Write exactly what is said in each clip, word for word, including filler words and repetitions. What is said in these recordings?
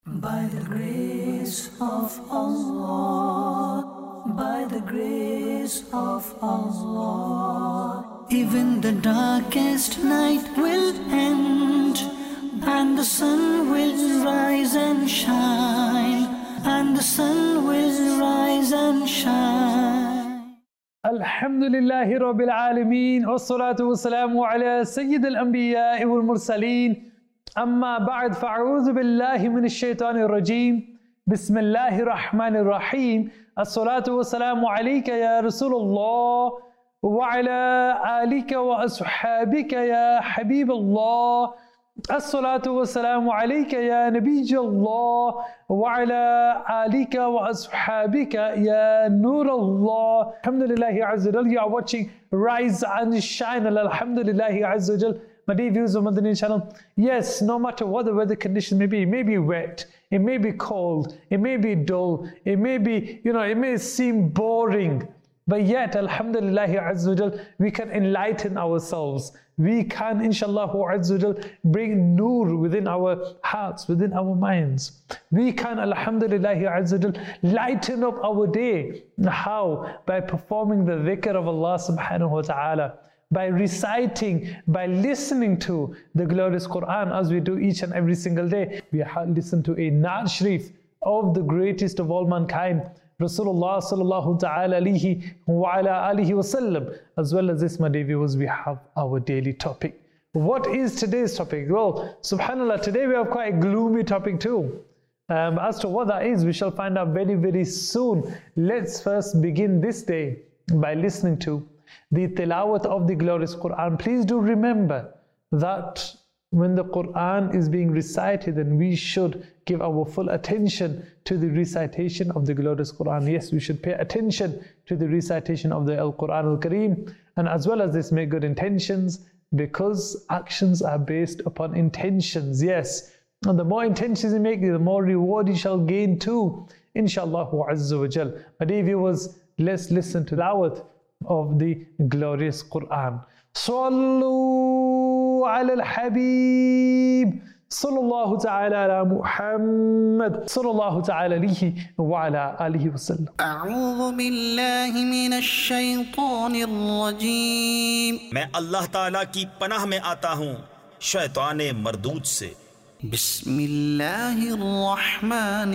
By the grace of Allah, by the grace of Allah, even the darkest night will end, and the sun will rise and shine, and the sun will rise and shine. Alhamdulillahi Rabbil Alameen, wassalatu wassalamu ala Sayyid al-Anbiya wal-Mursaleen. أما بعد فأعوذ بالله من الشيطان الرجيم بسم الله الرحمن الرحيم الصلاة والسلام عليك يا رسول الله وعلى آلك وأصحابك يا حبيب الله الصلاة والسلام عليك يا نبي الله وعلى آلك وأصحابك يا نور الله. Alhamdulillah Azza wa Jal, you are watching Rise and Shine. Alhamdulillah Azza wa Jal. My dear viewers of Madani channel, yes, no matter what the weather condition may be, it may be wet, it may be cold, it may be dull, it may be, you know, it may seem boring, but yet, Alhamdulillah Azza wa Jal, we can enlighten ourselves. We can, inshallah Azza wa Jal, bring nur within our hearts, within our minds. We can, Alhamdulillah Azza wa Jal, lighten up our day. How? By performing the dhikr of Allah subhanahu wa ta'ala. By reciting, by listening to the glorious Quran as we do each and every single day. We listen to a Naat Sharif of the greatest of all mankind, Rasulullah sallallahu ta'ala alihi wa ala alihi wa sallam. As well as this, my dear viewers, we have our daily topic. What is today's topic? Well, subhanAllah, today we have quite a gloomy topic too. Um, as to what that is, we shall find out very, very soon. Let's first begin this day by listening to the tilawat of the glorious Quran. Please do remember that when the Quran is being recited, then we should give our full attention to the recitation of the glorious Quran. Yes, we should pay attention to the recitation of the Al-Quran Al-Kareem, and as well as this, make good intentions, because actions are based upon intentions. Yes, and the more intentions you make, the more reward you shall gain too, inshallah Azza wa Jal. My dear viewers, let's listen to da'wat of the glorious Quran. Sallu ala al-Habib sallallahu ta'ala ala Muhammad sallallahu ta'ala alayhi wa ala alihi wa sallam. A'udhu billahi minash shaytanir rajim. میں اللہ تعالیٰ کی پناہ میں آتا ہوں شیطان مردود سے. بسم اللہ الرحمن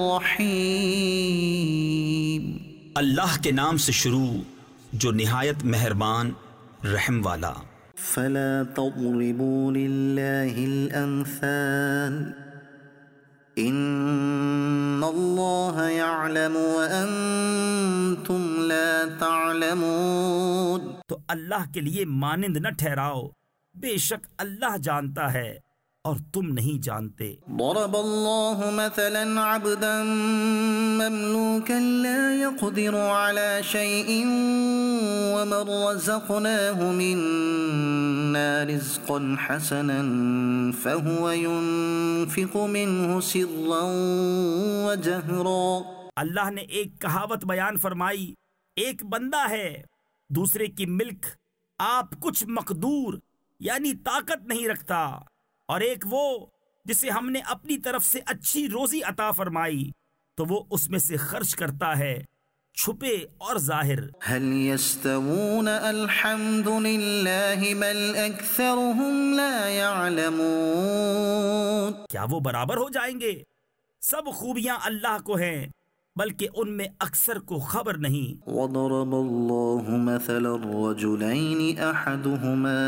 الرحیم. اللہ کے نام سے شروع جو نہایت مہربان رحم والا. فلا تضربوا لله الأمثال إن الله يعلم وأنتم لا تعلمون. تو اللہ کے لیے مانند نہ ٹھہراؤ، بے شک اللہ جانتا ہے اور تم نہیں جانتے. ضرب الله مثلا عبدا مملوكا لا يقدر على شيء ومن رزقناه منا رزقا حسنا فهو ينفق منه سرا وجهرا. اللہ نے ایک کہاوت بیان فرمائی، ایک بندہ ہے دوسرے کی ملک آپ کچھ مقدور یعنی طاقت نہیں رکھتا، اور ایک وہ جسے ہم نے اپنی طرف سے اچھی روزی عطا فرمائی تو وہ اس میں سے خرچ کرتا ہے چھپے اور ظاہر. هل يستوون الحمد لله بل اکثرهم لا يعلمون. کیا وہ برابر ہو جائیں گے؟ سب خوبیاں اللہ کو ہیں بلکہ ان میں اکثر کو خبر نہیں. وضرب الله مثلا الرجلين احدهما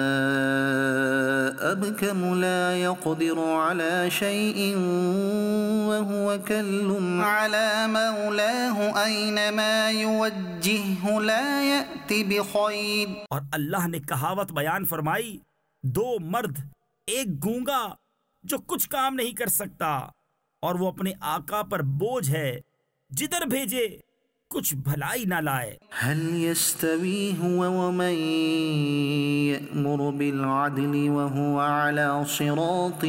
ابكم لا يقدر على شيء وهو كل على مولاه اينما يوجهه لا يأتي بخير. اور اللہ نے کہاوت بیان فرمائی، دو مرد، ایک گونگا جو کچھ کام نہیں کر سکتا اور وہ اپنے آقا پر بوجھ ہے، جدھر بھیجے کچھ بھلائی نہ لائے. هل يستوي هو ومن يأمر بالعدل وهو على صراط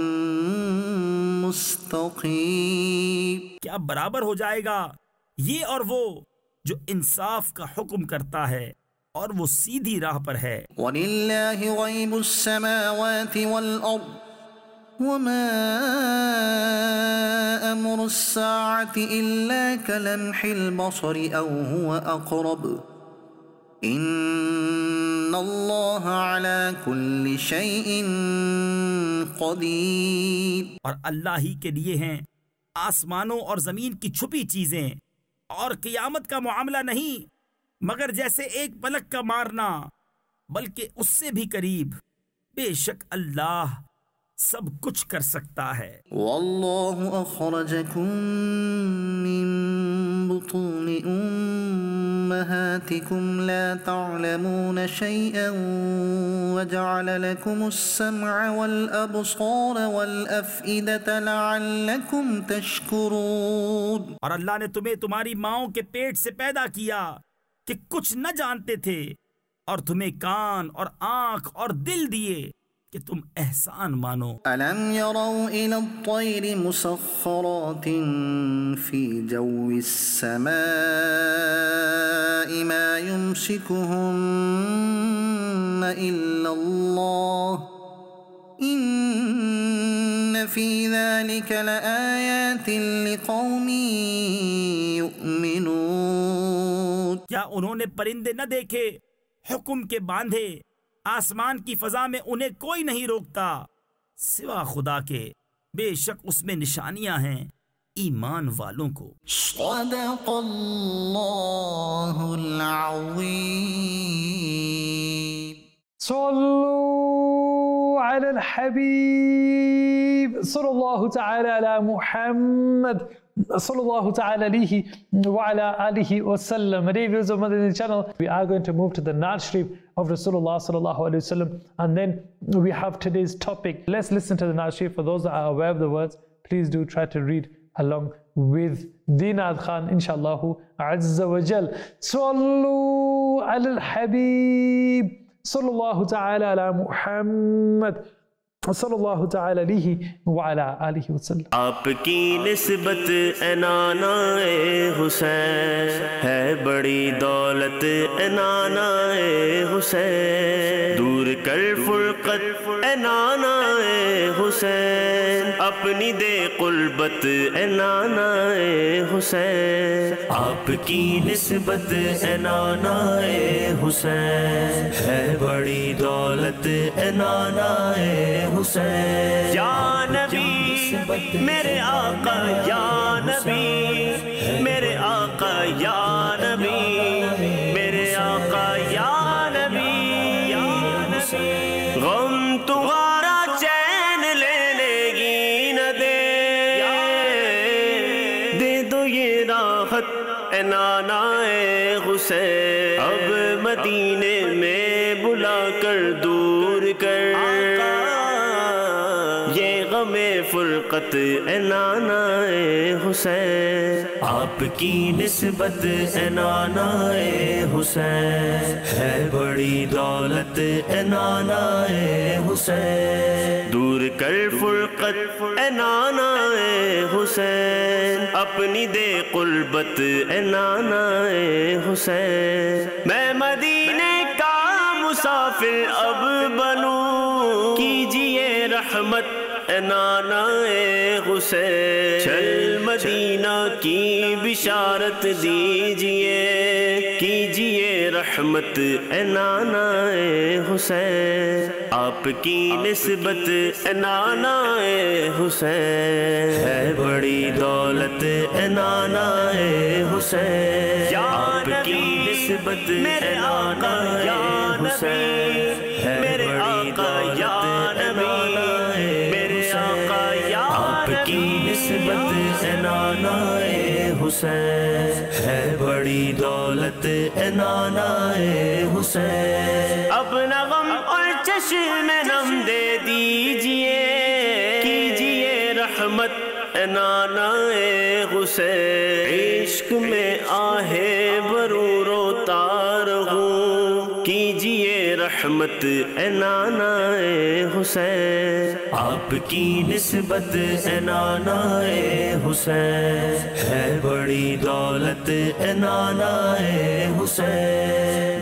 مستقيم. کیا برابر ہو جائے گا یہ اور وہ جو انصاف کا حکم کرتا ہے اور وہ سیدھی راہ پر ہے. وَلِلَّهِ غَيْبُ السَّمَاوَاتِ وَالْأَرْضِ وَمَا أمر الساعة إلا كلمح البصر أو هو أقرب إن الله على كل شيء قدير۔ اور اللہ ہی کے لیے ہیں آسمانوں اور زمین کی چھپی چیزیں، اور قیامت کا معاملہ نہیں مگر جیسے ایک پلک کا مارنا، بلکہ اس سے بھی قریب۔ بے شک اللہ سب کچھ کر سکتا ہے۔ واللہ اخرجکم من بطون امہاتکم لا تعلمون شیئا وجعل لکم السمع والابصار والافئدة لعلکم تشکرون۔ اور اللہ نے تمہیں تمہاری ماؤں کے پیٹ سے پیدا کیا کہ کچھ نہ جانتے تھے، اور تمہیں کان اور آنکھ اور دل دیے کہ تم احسان مانو۔ أَلَمْ يَرَوْا إِلَى الطَّيْرِ مُسَخَّرَاتٍ فِي جَوِّ السَّمَاءِ مَا يُمْسِكُهُنَّ إِلَّا اللَّهُ إِنَّ فِي ذَلِكَ لَآيَاتٍ لِقَوْمٍ يُؤْمِنُونَ۔ کیا انہوں نے پرندے نہ دیکھے حکم کے باندھے؟ آسمان کی فضا میں انہیں کوئی نہیں روکتا سوا خدا کے، بے شک اس میں نشانیاں ہیں ایمان والوں کو۔ صدق اللہ العظیم۔ صلوا علی الحبیب صلی اللہ تعالی علی محمد sallallahu ta'ala alayhi wa ala alihi wa sallam. Dear viewers of Madani channel, we are going to move to the Naat Sharif of Rasulullah sallallahu alayhi wa sallam, and then we have today's topic. Let's listen to the Naat Sharif. For those that are aware of the words, please do try to read along with the Naat Khan, inshallah azza wa jal. Sallu ala al-habib sallallahu ta'ala ala Muhammad صلی اللہ تعالی علیہ وعلا آلہ وسلم۔ آپ کی نسبت اے نانا حسین ہے بڑی دولت، اے نانا حسین دور کر فرقت، اے نانا حسین اپنی دے قربت، اے نانا حسین آپ کی نسبت اے نانا حسین ہے بڑی دولت، اے نانا حسین یا نبی میرے آقا، یا نبی میرے آقا، یا نبی میرے آقا، یا نبی غم تمہارا چین لینے کی نہ دے، دے دو یہ راحت اے نانا حسین اب مدینے میں بلا کر دور کر فرقت، اے نانا حسین آپ کی نسبت اے نانا حسین ہے بڑی دولت، اے نانا حسین دور کر فرقت، اے نانا حسین اپنی دے قربت، اے نانا حسین میں مدینے کا مسافر اب بنوں، کیجئے رحمت اے نانا حسین چل مدینہ کی بشارت دیجئے، کیجئے رحمت اے نانا حسین آپ کی نسبت اے نانا حسین ہے بڑی دولت، اے نانا حسین آپ کی نسبت اے نانا حسین ہے بڑی دولت، اے نانا کی نسبت اے نانا حسین ہے بڑی دولت، اے نانا حسین اپنا غم اور چشم نم دے دیجئے، کیجئے رحمت اے نانا حسین عشق میں آہے برو روتا رہوں، کیجئے رحمت اے نانا حسین آپ کی نسبت اے نانا حسین ہے بڑی دولت، اے نانا حسین دور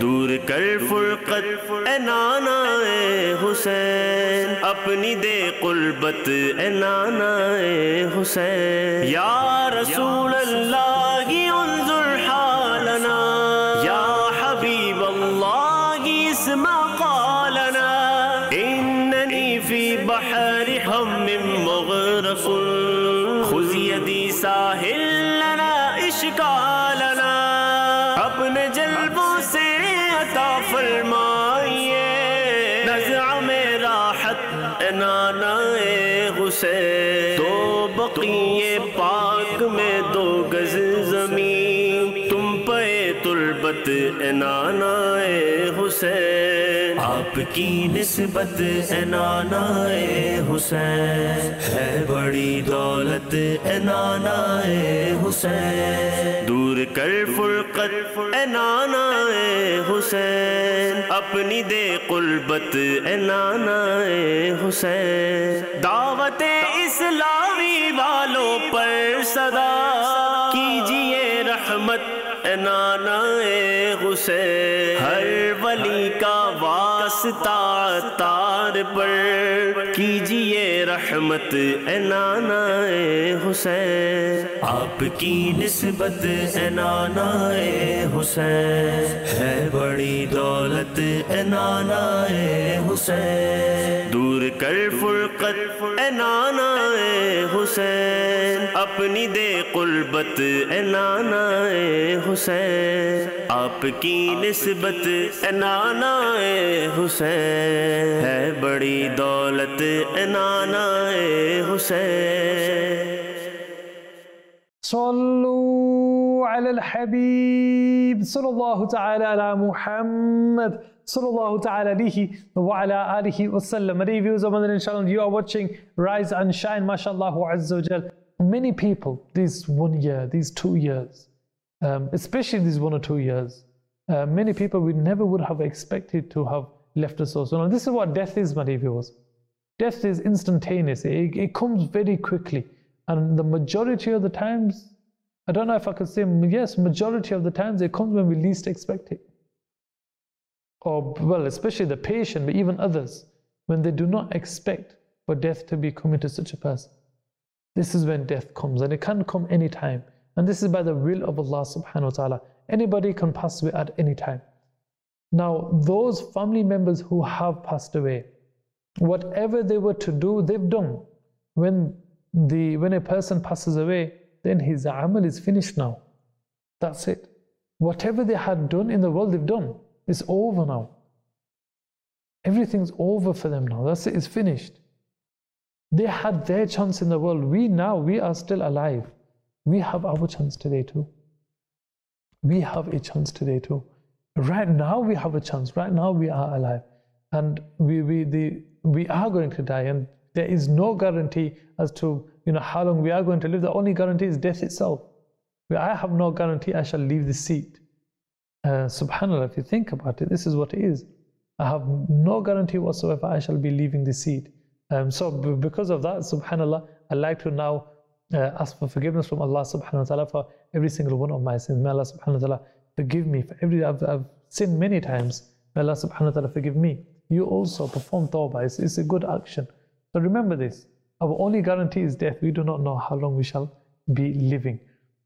कर फुरकत ए नाना ए हुसैन, अपनी दे कुर्बत ए नाना ए हुसैन। या रसूल अल्लाह की उन्जुर हालना, या हबीब अल्लाह की इस्मा क़ालना, इन्ननी फी बहर हम्मिम मुग़रक़ुन, खुज़ यदी साहिल लना इश्कालना। अपने जल्बों से अता फरमाइए नज़अ में राहत ए नाना ए हुसैन। दो बक़िए पाक में दो गज ज़मीन, तुम पे तुर्बत ए नाना ए हुसैन। आपकी निस्बत ए नाना ए हुसैन, है बड़ी दौलत ए नाना ए हुसैन। दूर कर फुरकत ए नाना ए हुसैन, अपनी दे कुर्बत ए नाना ए हुसैन। दावते इस्लामी वालों पर सदा कीजिए रहमत ए नाना ए हुसैन। हर वली का वास्ता तार पर कीजिए रहमत ए नाना ए हुसैन। आपकी निस्बत ए नाना ए हुसैन, है बड़ी दौलत ए नाना ए हुसैन। दूर कर फुरकत ए नाना ए हुसैन, अपनी दे कुर्बत ए नाना ए हुसैन। आपकी निस्बत ए नाना ए हुसैन, है बड़ी दौलत ए नाना ए हुसैन। सल्लू अलल हबीब सल्लल्लाहु तआला अला Muhammad sallallahu ta'ala alihi wa ala alihi wa sallam. Dear viewers of Madinah Channel, you are watching Rise and Shine, mashallah azza wa jal. Many people, these one year, these two years, um, especially these one or two years, uh, many people we never would have expected to have left us also. Now this is what death is, my dear viewers. Death is instantaneous. It, it comes very quickly, and the majority of the times, I don't know if I could say yes, majority of the times it comes when we least expect it. Or, well, especially the patient, but even others, when they do not expect for death to be coming to such a person. This is when death comes, and it can come any time. And this is by the will of Allah subhanahu wa ta'ala. Anybody can pass away at any time. Now, those family members who have passed away, whatever they were to do, they've done. When, the, when a person passes away, then his amal is finished now. That's it. Whatever they had done in the world, they've done. It's over now. Everything's over for them now. That's it, it's finished. They had their chance in the world. We now, we are still alive. We have our chance today too. We have a chance today too. Right now we have a chance. Right now we are alive. And we, we, the, we are going to die. And there is no guarantee as to you know, how long we are going to live. The only guarantee is death itself. I have no guarantee I shall leave the seat. Uh, Subhanallah, if you think about it, this is what it is. I have no guarantee whatsoever I shall be leaving the seat. Um, so because of that, Subhanallah, I like to now uh, ask for forgiveness from Allah Subhanahu wa Ta'ala for every single one of my sins. May Allah Subhanahu wa Ta'ala forgive me for every, I've, I've sinned many times. May Allah Subhanahu wa Ta'ala forgive me. You also perform tawbah. It's, it's a good action. So remember this. Our only guarantee is death. We do not know how long we shall be living.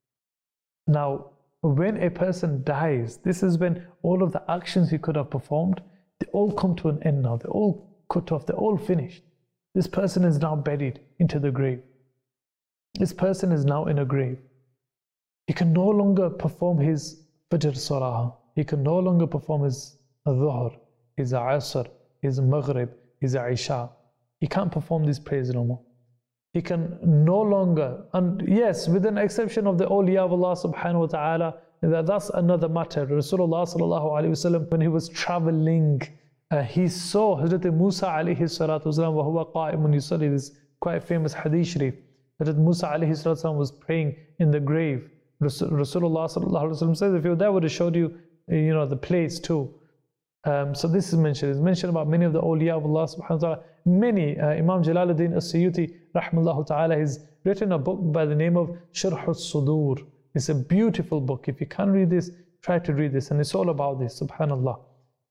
Now, when a person dies, this is when all of the actions he could have performed, they all come to an end now. They're all cut off. They're all finished. This person is now buried into the grave. This person is now in a grave. He can no longer perform his Fajr Salah. He can no longer perform his Dhuhr, his Asr, his Maghrib, his Isha. He can't perform these prayers no more. He can no longer, and yes, with an exception of the awliya of Allah subhanahu wa ta'ala, that, that's another matter. Rasulullah sallallahu alayhi wa sallam, when he was traveling, uh, he saw Hazrat Musa alayhi salatu wasalam, wa huwa qa'imun yusalli, this quite famous hadith sharif. Hazrat Musa alayhi salatu wasalam was praying in the grave. Rasulullah sallallahu alayhi wa sallam says, if you were there, I would have showed you, you know, the place too. Um, so this is mentioned. It's mentioned about many of the awliya of Allah subhanahu wa ta'ala. Many, uh, Imam Jalaluddin as-Suyuti rahimahullah ta'ala, has written a book by the name of Sharh al-Sudur. It's a beautiful book. If you can read this, try to read this. And it's all about this, subhanallah.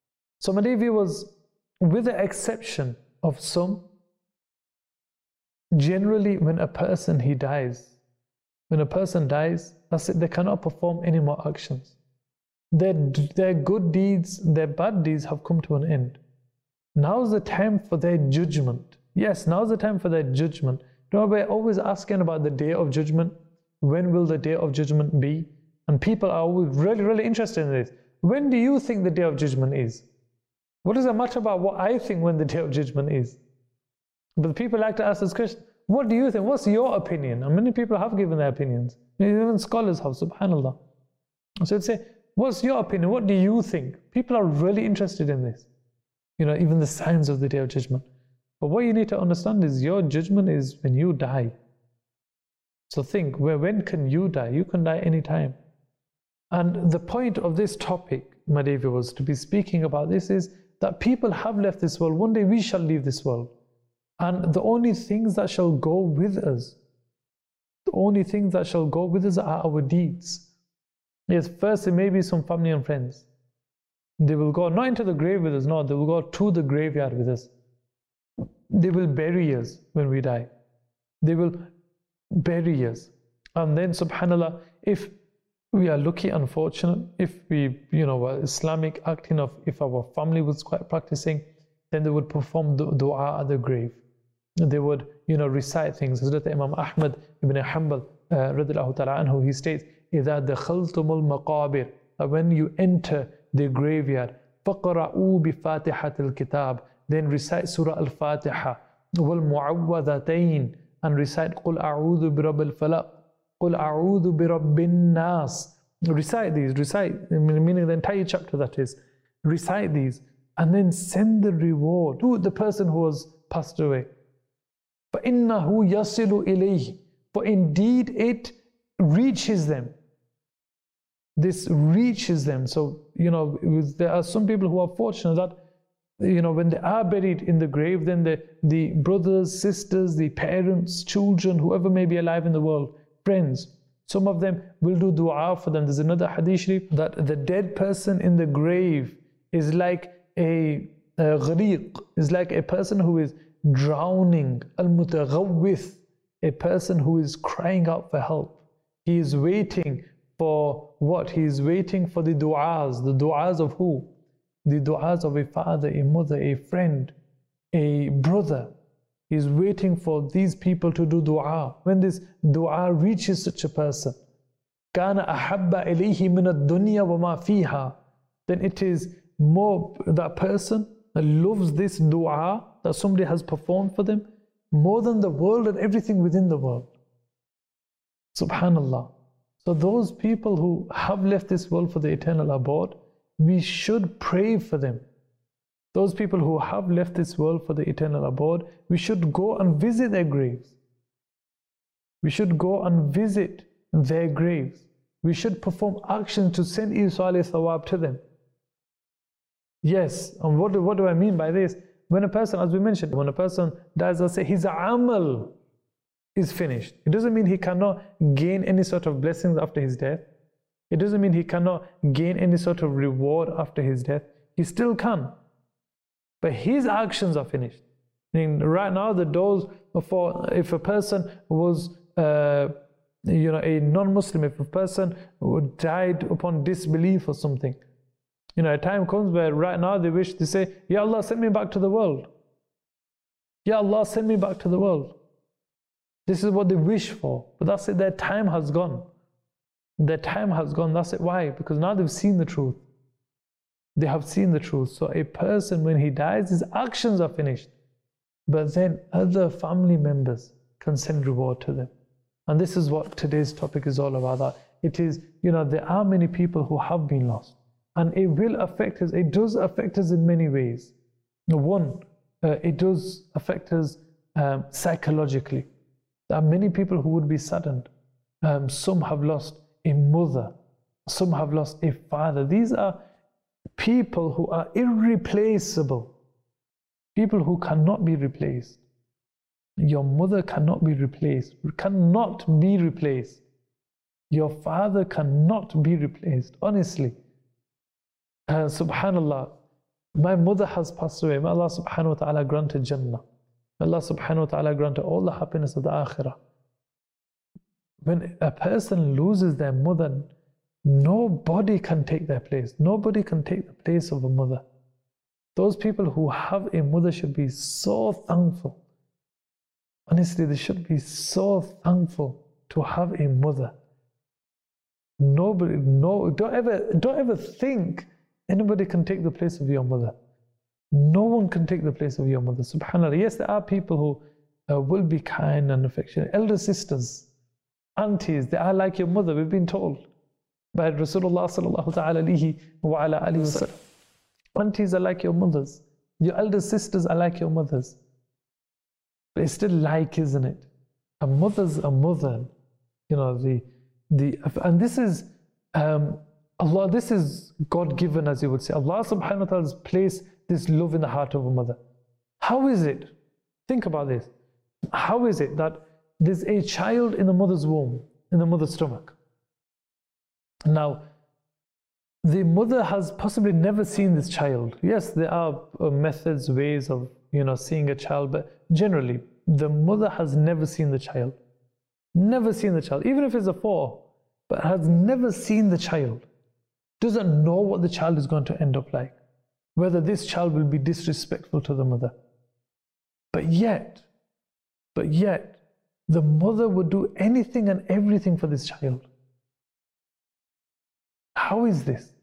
So my dear viewers, with the exception of some, generally when a person he dies, when a person dies, that's it, they cannot perform any more actions. Their, their good deeds, their bad deeds have come to an end. Now's the time for their judgment. Yes, now's the time for their judgment. You know, we're always asking about the day of judgment. When will the day of judgment be? And people are always really, really interested in this. When do you think the day of judgment is? What does it matter about what I think when the day of judgment is? But people like to ask this question, what do you think? What's your opinion? And many people have given their opinions. Even scholars have, subhanAllah. So it's say, what's your opinion? What do you think? People are really interested in this. You know, even the signs of the day of judgment. But what you need to understand is your judgment is when you die. So think, when can you die? You can die anytime. And the point of this topic, my dear viewers, to be speaking about this is that people have left this world. One day we shall leave this world. And the only things that shall go with us, the only things that shall go with us are our deeds. Yes, first it may be some family and friends. They will go not into the grave with us, no, they will go to the graveyard with us. They will bury us when we die. They will bury us. And then subhanAllah, if we are lucky and fortunate, if we, you know, were Islamic acting of, if our family was quite practicing, then they would perform dua at the grave. They would, you know, recite things. Hazrat Imam Ahmad ibn Hanbal, uh, radiyallahu ta'ala anhu, he states, إِذَا دَخَلْتُمُ الْمَقَابِرِ, when you enter the graveyard, فَقْرَؤُوا بِفَاتِحَةِ الْكِتَابِ, then recite Surah Al-Fatiha, وَالْمُعَوَّذَتَيْن, and recite قُلْ أَعُوذُ بِرَبِّ الْفَلَقِ, قُلْ أَعُوذُ بِرَبِّ النَّاسِ. Recite these, recite, meaning the entire chapter that is. Recite these, and then send the reward to the person who has passed away. فَإِنَّهُ يَصِلُ إِلَيْهِ, for indeed it reaches them. This reaches them. So, you know, there are some people who are fortunate that, you know, when they are buried in the grave, then the, the brothers, sisters, the parents, children, whoever may be alive in the world, friends, some of them will do dua for them. There's another hadith sharif that the dead person in the grave is like a, a ghariq, is like a person who is drowning, al-mutaghawwith, a person who is crying out for help. He is waiting for what? He is waiting for the du'as. The du'as of who? The du'as of a father, a mother, a friend, a brother. He is waiting for these people to do du'a. When this du'a reaches such a person, كَانَ أَحَبَّ إِلَيْهِ مِنَ الدُّنْيَا وَمَا فِيهَا, then it is more, that person loves this du'a that somebody has performed for them more than the world and everything within the world. Subhanallah. So those people who have left this world for the eternal abode, we should pray for them. Those people who have left this world for the eternal abode, we should go and visit their graves. We should go and visit their graves. We should perform actions to send Isal Thawab to them. Yes, and what do, what do I mean by this? When a person, as we mentioned, when a person dies, let's say his amal is finished. It doesn't mean he cannot gain any sort of blessings after his death. It doesn't mean he cannot gain any sort of reward after his death. He still can. But his actions are finished. I mean, right now, the doors for, if a person was, uh, you know, a non-Muslim, if a person died upon disbelief or something, you know, a time comes where right now they wish to say, Ya Allah, send me back to the world. Ya Allah, send me back to the world. This is what they wish for. But that's it, their time has gone. Their time has gone. That's it. Why? Because now they've seen the truth. They have seen the truth. So a person, when he dies, his actions are finished. But then other family members can send reward to them. And this is what today's topic is all about. That it is, you know, there are many people who have been lost. And it will affect us. It does affect us in many ways. One, uh, it does affect us um, psychologically. There are many people who would be saddened. Um, some have lost a mother. Some have lost a father. These are people who are irreplaceable. People who cannot be replaced. Your mother cannot be replaced. Cannot be replaced. Your father cannot be replaced. Honestly. Uh, subhanallah, My mother has passed away. May Allah subhanahu wa ta'ala grant her Jannah. May Allah subhanahu wa ta'ala grant her all the happiness of the Akhirah. When a person loses their mother, nobody can take their place. Nobody can take the place of a mother. Those people who have a mother should be so thankful. Honestly, they should be so thankful to have a mother. Nobody, no, don't ever, don't ever think anybody can take the place of your mother. No one can take the place of your mother. SubhanAllah. Yes, there are people who uh, will be kind and affectionate. Elder sisters, aunties, they are like your mother, we've been told by Rasulullah sallallahu alayhi wa ala alihi wa sallam. Aunties are like your mothers. Your elder sisters are like your mothers. But it's still like, isn't it? A mother's a mother. You know, the, the, and this is, um, Allah, this is God-given, as you would say. Allah subhanahu wa ta'ala has placed this love in the heart of a mother. How is it? Think about this. How is it that there's a child in the mother's womb, in the mother's stomach? Now, the mother has possibly never seen this child. Yes, there are uh, methods, ways of, you know, seeing a child, but generally, the mother has never seen the child. Never seen the child, even if it's a four, but has never seen the child. Doesn't know what the child is going to end up like. Whether this child will be disrespectful to the mother. But yet, but yet, the mother would do anything and everything for this child. How is this?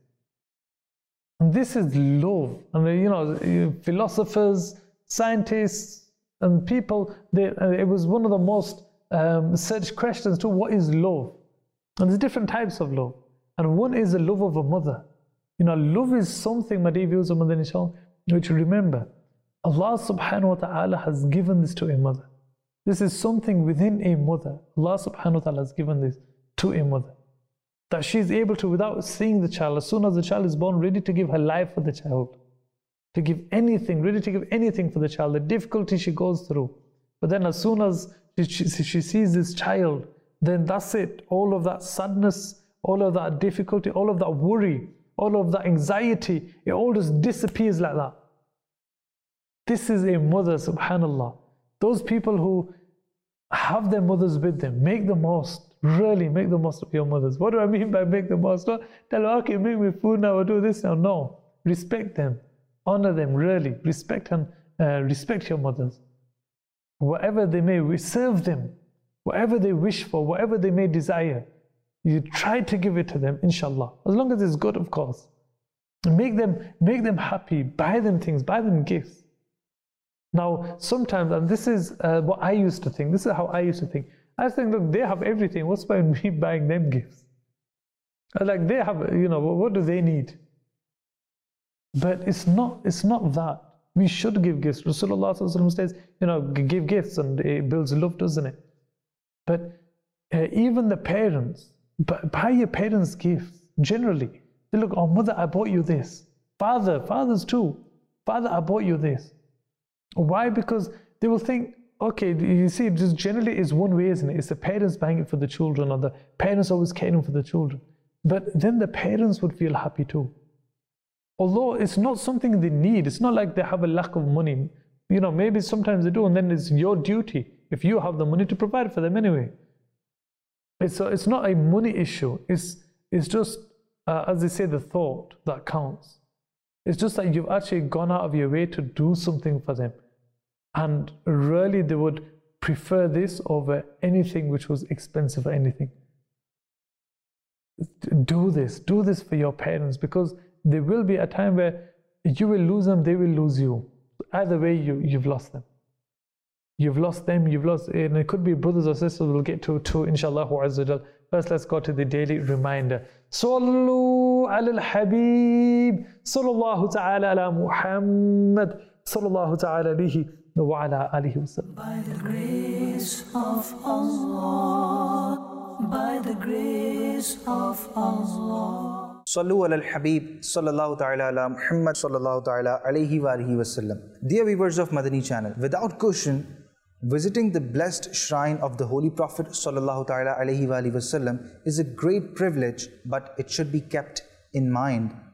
And this is love. I mean, you know, philosophers, scientists, and people, they, it was one of the most um, searched questions to what is love. And there's different types of love. And one is the love of a mother. You know, love is something, my dear viewers of Madani Channel, which remember, Allah subhanahu wa ta'ala has given this to a mother. This is something within a mother. Allah subhanahu wa ta'ala has given this to a mother. That she is able to, without seeing the child, as soon as the child is born, ready to give her life for the child. To give anything, ready to give anything for the child, the difficulty she goes through. But then as soon as she, she, she sees this child, then that's it. All of that sadness, all of that difficulty, all of that worry, all of that anxiety, it all just disappears like that. This is a mother, subhanallah. Those people who have their mothers with them, make the most. Really make the most of your mothers. What do I mean by make the most? Not tell them, okay, make me food now, or do this now. No. Respect them. Honor them, really. Respect and uh, respect your mothers. Whatever they may, serve them. Whatever they wish for, whatever they may desire, you try to give it to them, inshallah. As long as it's good, of course. Make them, make them happy. Buy them things. Buy them gifts. Now, sometimes, and this is uh, what I used to think. This is how I used to think. I was thinking, look, they have everything. What's by me buying them gifts? I was like, they have, you know, what do they need? But it's not, it's not that. We should give gifts. Rasulullah says, you know, give gifts and it builds love, doesn't it? But uh, even the parents, buy your parents gifts, generally. They look, oh, mother, I bought you this. Father, fathers too. Father, I bought you this. Why? Because they will think, okay, you see, just generally is one way, isn't it? It's the parents buying it for the children, or the parents always caring for the children. But then the parents would feel happy too. Although it's not something they need. It's not like they have a lack of money. You know, maybe sometimes they do, and then it's your duty, if you have the money, to provide for them anyway. It's, a, it's not a money issue. It's, it's just, uh, as they say, the thought that counts. It's just that you've actually gone out of your way to do something for them. And really they would prefer this over anything which was expensive or anything. Do this, do this for your parents, because there will be a time where you will lose them, they will lose you. Either way, you, you've lost them. You've lost them, you've lost, and it could be brothers or sisters, we'll get to, to inshallah azza wa jal. First, let's go to the daily reminder. Sallu ala al-habib, sallallahu ta'ala ala Muhammad, sallallahu ta'ala alihi wa ala alihi wa sallam. By the grace of Allah, by the grace of Allah. Sallu ala al-habib, sallallahu ta'ala ala Muhammad, sallallahu ta'ala alayhi wa alihi wa sallam. Dear viewers of Madani Channel, without question, visiting the blessed shrine of the Holy Prophet sallallahu ta'ala alayhi wa alihi wa sallam is a great privilege, but it should be kept in mind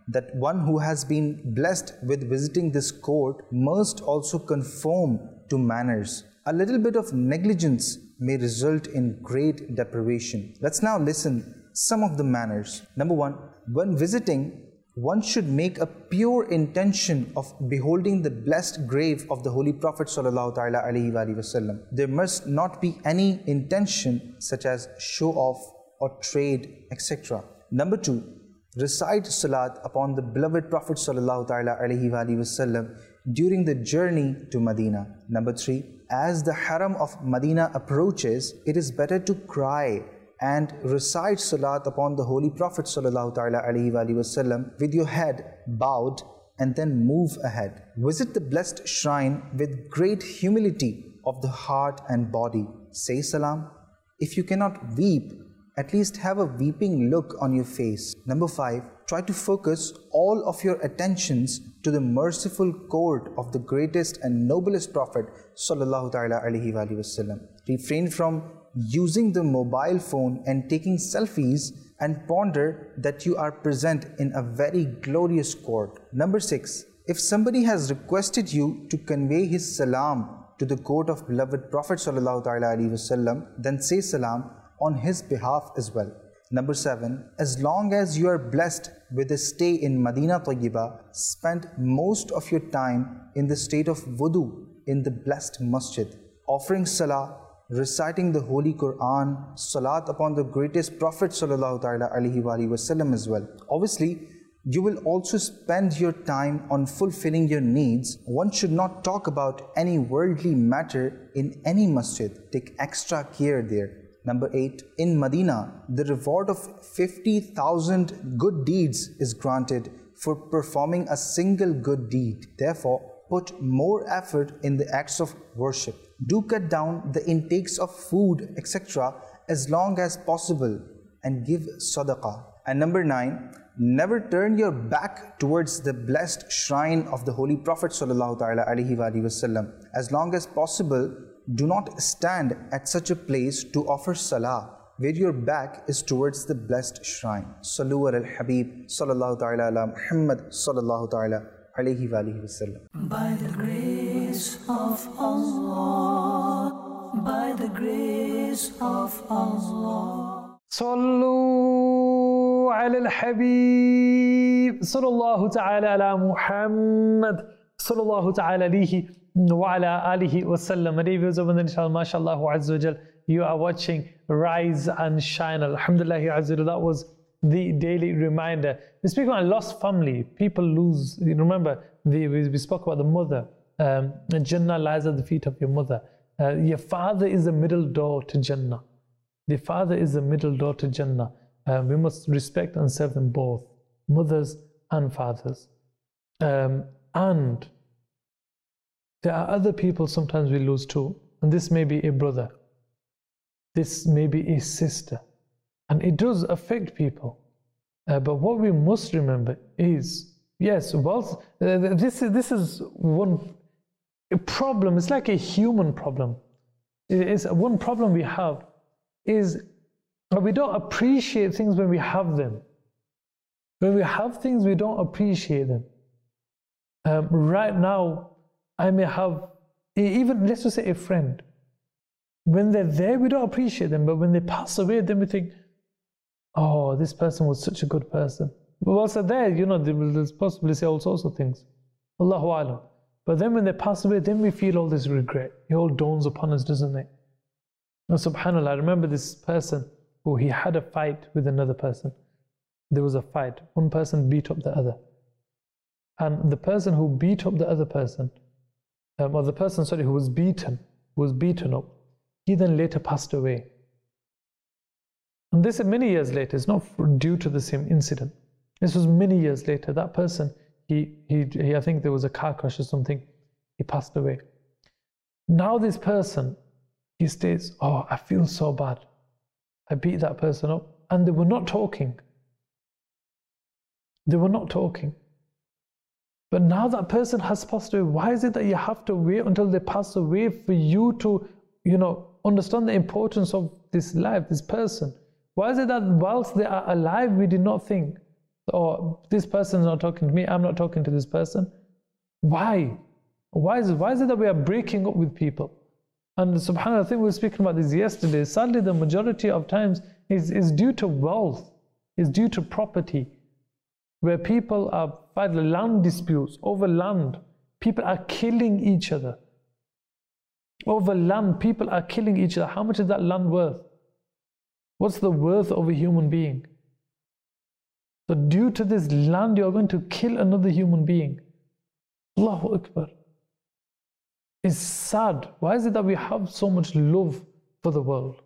that one who has been blessed with visiting this court must also conform to manners. A little bit of negligence may result in great deprivation. Let's now listen some of the manners. Number one, when visiting, one should make a pure intention of beholding the blessed grave of the Holy Prophet sallallahu alaihi wasallam. There must not be any intention such as show off or trade, et cetera. Number two, recite salat upon the beloved Prophet sallallahu alaihi wasallam during the journey to Medina. Number three, as the haram of Medina approaches, it is better to cry and recite salat upon the Holy Prophet sallallahu alaihi wasallam with your head bowed and then move ahead. Visit the blessed shrine with great humility of the heart and body. Say salam. If you cannot weep, at least have a weeping look on your face. Number five, try to focus all of your attentions to the merciful court of the greatest and noblest Prophet sallallahu alaihi wasallam. Refrain from using the mobile phone and taking selfies and ponder that you are present in a very glorious court. Number six, if somebody has requested you to convey his salam to the court of beloved Prophet sallallahu alaihi wasallam, then say salam on his behalf as well. Number seven, as long as you are blessed with a stay in Medina Tayyibah, spend most of your time in the state of wudu in the blessed masjid, offering salah, reciting the Holy Quran, salat upon the greatest Prophet sallallahu alaihi wasallam as well. Obviously, you will also spend your time on fulfilling your needs. One should not talk about any worldly matter in any masjid. Take extra care there. Number eight, in Medina, the reward of fifty thousand good deeds is granted for performing a single good deed. Therefore, put more effort in the acts of worship. Do cut down the intakes of food, et cetera as long as possible and give sadaqah. And number nine, never turn your back towards the blessed shrine of the Holy Prophet sallallahu alaihi wasallam. As long as possible, do not stand at such a place to offer salah where your back is towards the blessed shrine. Sallu ala al-Habib sallallahu ta'ala ala Muhammad sallallahu ta'ala alayhi wa alihi wasallam. By the grace of Allah, by the grace of Allah. Sallu ala al-Habib sallallahu ta'ala ala Muhammad sallallahu ta'ala alayhi wa ala alihi wasallam. Dear viewers of inshallah, mashallah azza wa jal, you are watching Rise and Shine. Alhamdulillah azza wa, that was the daily reminder. We speak about a lost family. People lose. You remember, we, we spoke about the mother. Um, Jannah lies at the feet of your mother. Uh, your father is the middle door to Jannah. The father is the middle door to Jannah. Uh, we must respect and serve them both, mothers and fathers. Um, and there are other people sometimes we lose too. And this may be a brother. This may be a sister. And it does affect people. Uh, but what we must remember is, yes, well, uh, this, is, this is one problem. It's like a human problem. It's one problem we have is we don't appreciate things when we have them. When we have things, we don't appreciate them. Um, right now, I may have, even let's just say a friend. When they're there, we don't appreciate them. But when they pass away, then we think, oh, this person was such a good person. But whilst they're there, you know, they will possibly say all sorts of things. Allahu Alam. But then when they pass away, then we feel all this regret. It all dawns upon us, doesn't it? Now, subhanAllah, I remember this person who he had a fight with another person. There was a fight. One person beat up the other. And the person who beat up the other person, um, or the person, sorry, who was beaten, who was beaten up, he then later passed away. And this is many years later. It's not due to the same incident. This was many years later. That person, he, he, he, I think there was a car crash or something. He passed away. Now this person, he states, oh, I feel so bad. I beat that person up. And they were not talking. They were not talking. But now that person has passed away. Why is it that you have to wait until they pass away for you to, you know, understand the importance of this life, this person? Why is it that whilst they are alive, we did not think? Or this person is not talking to me, I'm not talking to this person. Why? Why is it, why is it that we are breaking up with people? And subhanAllah, I think we were speaking about this yesterday. Sadly, the majority of times is, is due to wealth, is due to property, where people are fighting land disputes over land. People are killing each other. Over land, people are killing each other. How much is that land worth? What's the worth of a human being? So due to this land, you're going to kill another human being. Allahu Akbar. It's sad. Why is it that we have so much love for the world?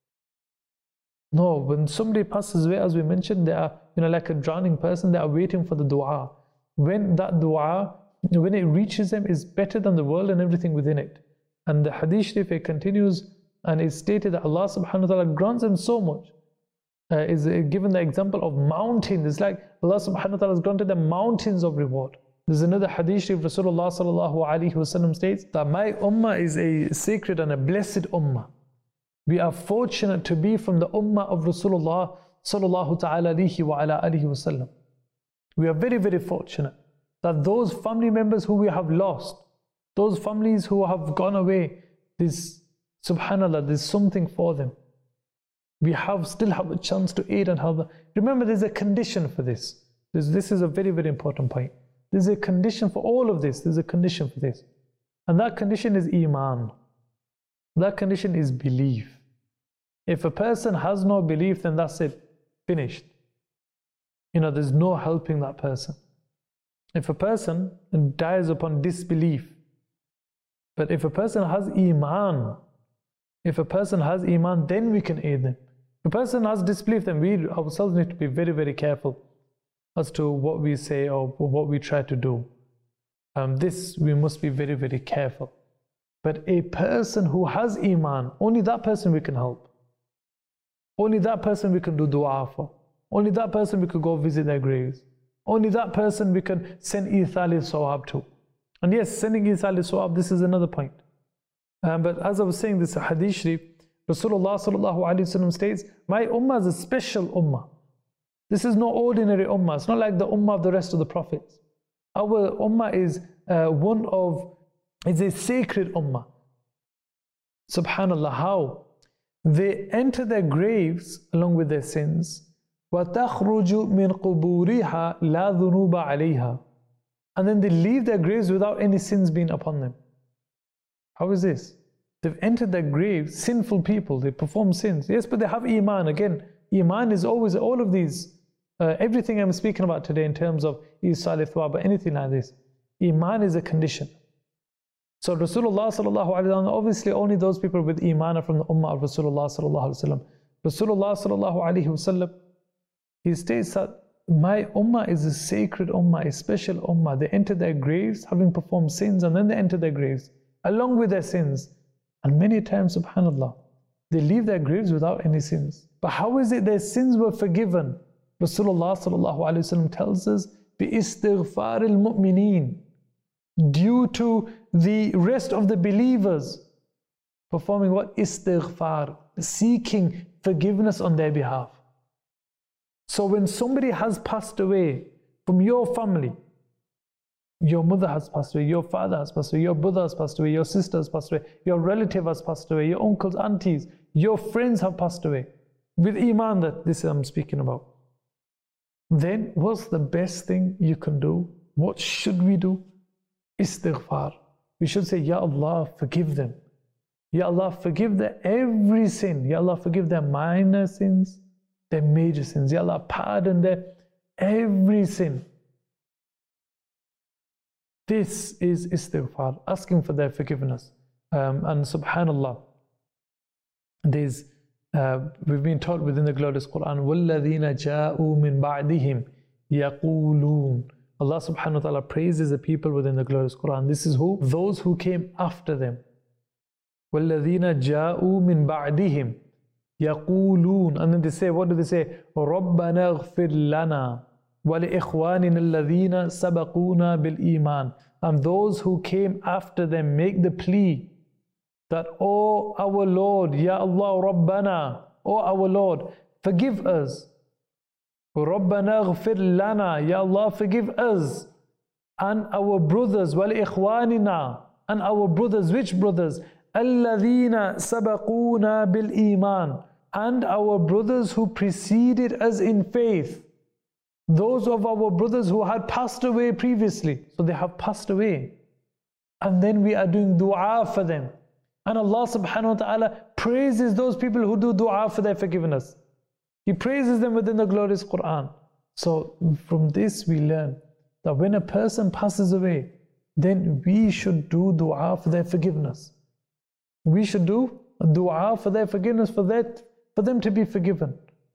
No, when somebody passes away, as we mentioned, they are, you know, like a drowning person, they are waiting for the dua. When that dua, when it reaches them, is better than the world and everything within it. And the hadith sharif, it continues and it's stated that Allah subhanahu wa ta'ala grants them so much. Uh, is given the example of mountains. It's like Allah subhanahu wa ta'ala has granted them mountains of reward. There's another hadith sharif, Rasulullah sallallahu alayhi wasallam states that my ummah is a sacred and a blessed ummah. We are fortunate to be from the ummah of Rasulullah sallallahu ta'ala alayhi wa ala alihi wasallam. We are very, very fortunate that those family members who we have lost, those families who have gone away, this, subhanallah, there's something for them. We have still have a chance to aid and help them. Remember, there's a condition for this. This, this is a very, very important point. There's a condition for all of this. There's a condition for this. And that condition is Iman. That condition is belief. If a person has no belief, then that's it. Finished. You know, there's no helping that person. If a person dies upon disbelief, but if a person has Iman, if a person has Iman, then we can aid them. If a person has disbelief, then we ourselves need to be very, very careful as to what we say or what we try to do. Um, this, we must be very, very careful. But a person who has Iman, only that person we can help. Only that person we can do dua for. Only that person we could go visit their graves. Only that person we can send Ithal al-Sawab to. And yes, sending Ithal al-Sawab, this is another point. Um, but as I was saying, this hadith sharif, Rasulullah sallallahu alayhi wa sallam states, my ummah is a special ummah. This is no ordinary ummah. It's not like the ummah of the rest of the prophets. Our ummah is uh, one of, it's a sacred ummah. Subhanallah, how? They enter their graves along with their sins. وَتَخْرُجُ مِنْ قُبُورِهَا لَا ذُنُوبَ عَلَيْهَا. And then they leave their graves without any sins being upon them. How is this? They've entered their graves, sinful people, they perform sins. Yes, but they have Iman. Again, Iman is always all of these. Uh, everything I'm speaking about today in terms of Isal Thawab, anything like this. Iman is a condition. So Rasulullah sallallahu alaihi wasallam, obviously only those people with Iman are from the Ummah of Rasulullah sallallahu alaihi wasallam. Rasulullah sallallahu alaihi wasallam, he states that my Ummah is a sacred Ummah, a special Ummah. They enter their graves having performed sins and then they enter their graves along with their sins. And many times, subhanallah, they leave their graves without any sins. But how is it their sins were forgiven? Rasulullah sallallahu alaihi wasallam tells us, بِإِسْتِغْفَارِ الْمُؤْمِنِينَ, due to the rest of the believers performing what? Istighfar, seeking forgiveness on their behalf. So when somebody has passed away from your family, your mother has passed away, your father has passed away, your brother has passed away, your sister has passed away, your relative has passed away, your uncles, aunties, your friends have passed away, with Iman, that this I'm speaking about. Then what's the best thing you can do? What should we do? Istighfar. We should say, Ya Allah, forgive them. Ya Allah, forgive their every sin. Ya Allah, forgive their minor sins, their major sins. Ya Allah, pardon their every sin. This is istighfar, asking for their forgiveness. Um, and subhanallah, there's, uh, we've been taught within the glorious Quran, وَالَّذِينَ جَاءُوا مِن بَعْدِهِمْ يَقُولُونَ. Allah subhanahu wa ta'ala praises the people within the glorious Quran. This is who? Those who came after them. وَالَّذِينَ جَاءُوا مِن بَعْدِهِمْ يَقُولُونَ. And then they say, what do they say? رَبَّنَا اغْفِرْ لَنَا وَلِإِخْوَانِنَا الَّذِينَ سَبَقُونَا بِالْإِيمَانِ. And those who came after them make the plea that, O our Lord, Ya Allah Rabbana, O our Lord, forgive us رَبَّنَا اغْفِرْ لَنَا, Ya Allah, forgive us and our brothers, وَلِإِخْوَانِنَا, and our brothers. Which brothers? الَّذِينَ سَبَقُونَا بِالْإِيمَانِ, and our brothers who preceded us in faith. Those of our brothers who had passed away previously, so they have passed away. And then we are doing dua for them. And Allah subhanahu wa ta'ala praises those people who do dua for their forgiveness. He praises them within the glorious Quran. So from this we learn that when a person passes away, then we should do dua for their forgiveness. We should do dua for their forgiveness, for that, for them to be forgiven.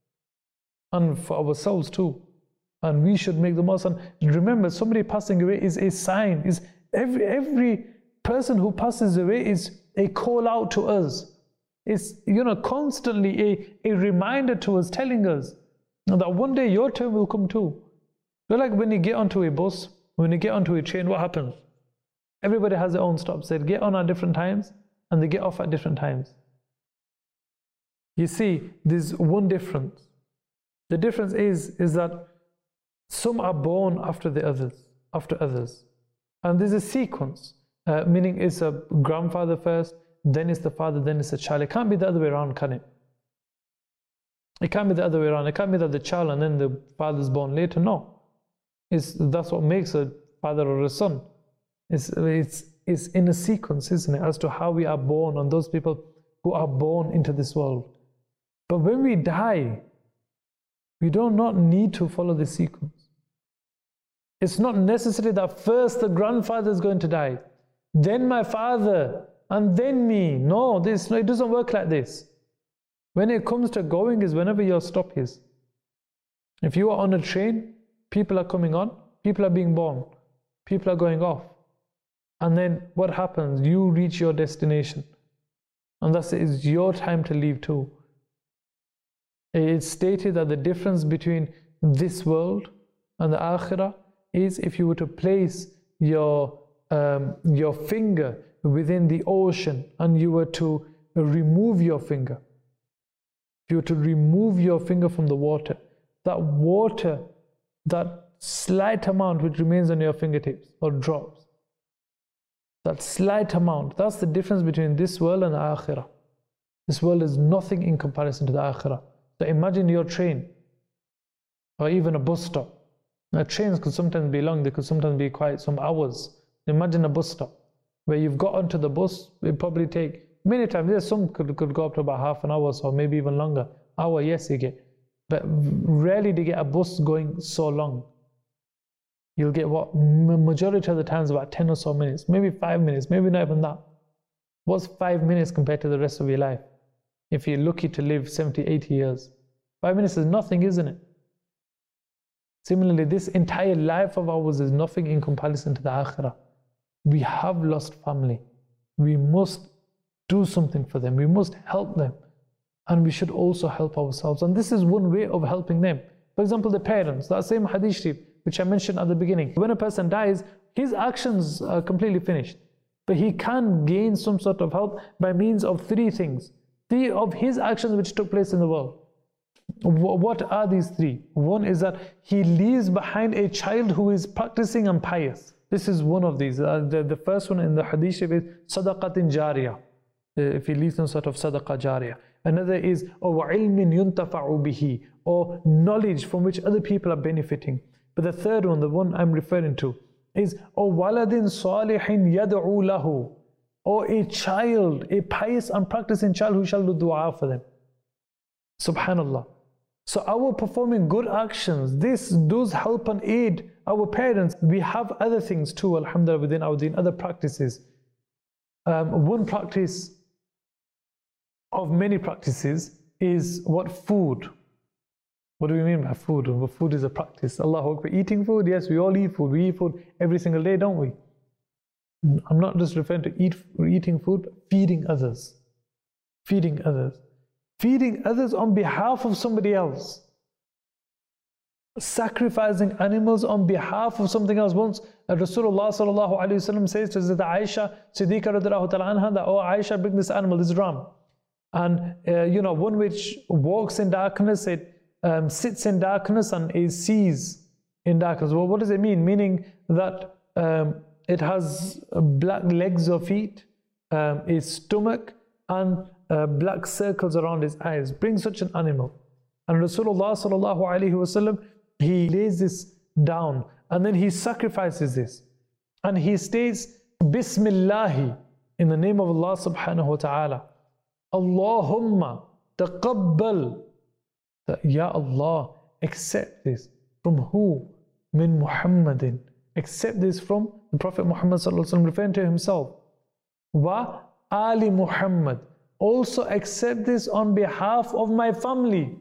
And for ourselves too. And we should make the most. And remember, somebody passing away is a sign. Is every every person who passes away is a call out to us. It's, you know, constantly a, a reminder to us, telling us that one day your turn will come too. You're like when you get onto a bus, when you get onto a train, what happens? Everybody has their own stops. They get on at different times and they get off at different times. You see, there's one difference. The difference is, is that some are born after the others, after others. And there's a sequence, uh, meaning it's a grandfather first, then it's the father, then it's the child. It can't be the other way around, can it? It can't be the other way around. It can't be that the child and then the father's born later. No. It's, that's what makes a father or a son. It's, it's, it's in a sequence, isn't it, as to how we are born, on those people who are born into this world. But when we die, we do not need to follow the sequence. It's not necessary that first the grandfather is going to die, then my father, and then me. No, this, it doesn't work like this. When it comes to going is whenever your stop is. If you are on a train, people are coming on, people are being born, people are going off. And then what happens? You reach your destination. And thus it is your time to leave too. It's stated that the difference between this world and the Akhirah is if you were to place your, um, your finger within the ocean and you were to remove your finger. If you were to remove your finger from the water, that water, that slight amount which remains on your fingertips or drops, that slight amount, that's the difference between this world and the Akhirah. This world is nothing in comparison to the Akhirah. So imagine your train or even a bus stop. Now, trains could sometimes be long, they could sometimes be quite some hours. Imagine a bus stop where you've got onto the bus, it probably take many times, there's some could, could go up to about half an hour or maybe even longer. Hour, yes, you get. But rarely do you get a bus going so long. You'll get what? Majority of the times about ten or so minutes, maybe five minutes, maybe not even that. What's five minutes compared to the rest of your life? If you're lucky to live seventy, eighty years. Five minutes is nothing, isn't it? Similarly, this entire life of ours is nothing in comparison to the Akhirah. We have lost family. We must do something for them. We must help them. And we should also help ourselves. And this is one way of helping them. For example, the parents, that same hadith sharif, which I mentioned at the beginning. When a person dies, his actions are completely finished. But he can gain some sort of help by means of three things. Three of his actions which took place in the world. What are these three? One is that he leaves behind a child who is practicing and pious. This is one of these. Uh, the, the first one in the hadith sharif is sadaqatin jariyah. Uh, if he leaves some sort of sadaqah jariyah. Another is or ilmin yuntafa'u bihi, or knowledge from which other people are benefiting. But the third one, the one I'm referring to, is or waladin salihin yad'u lahu, or a child, a pious and practicing child who shall do dua for them. Subhanallah. So our performing good actions, this does help and aid our parents. We have other things too, alhamdulillah, within our deen, other practices. Um, one practice of many practices is what? Food. What do we mean by food? Well, food is a practice. Allahu Akbar. Eating food, yes, we all eat food. We eat food every single day, don't we? I'm not just referring to eat, eating food, but feeding others. Feeding others. Feeding others on behalf of somebody else. Sacrificing animals on behalf of something else. Once Rasulullah sallallahu alayhi wa sallam says to Aisha Siddiqa radiallahu ta'ala anha that, oh Aisha, bring this animal, this ram. And uh, you know, one which walks in darkness, it um, sits in darkness and it sees in darkness. Well, what does it mean? Meaning that um, it has black legs or feet, um, its stomach, and uh, black circles around its eyes. Bring such an animal. And Rasulullah sallallahu alaihi wasallam, he lays this down and then he sacrifices this. And he states, Bismillahi, in the name of Allah subhanahu wa ta'ala. Allahumma taqabbal. Ya Allah, accept this. From who? Min Muhammadin. Accept this from the Prophet Muhammad sallallahu alaihi wasallam, referring to himself. Wa Ali Muhammad. Also accept this on behalf of my family.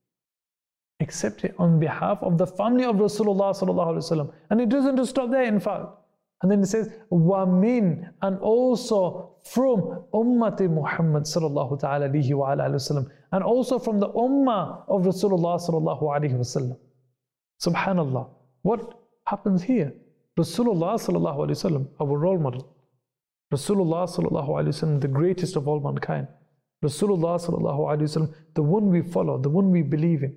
Accept it on behalf of the family of Rasulullah sallallahu alaihi wasallam. And it doesn't just stop there, in fact. And then it says, wa min, and also from ummati Muhammad sallallahu ta'ala alayhi wa alayhi wasallam, and also from the ummah of Rasulullah sallallahu alayhi wasallam. Subhanallah. What happens here? Rasulullah sallallahu alayhi wasallam, our role model. Rasulullah sallallahu alayhi wasallam, the greatest of all mankind. Rasulullah sallallahu alayhi wasallam, the one we follow, the one we believe in.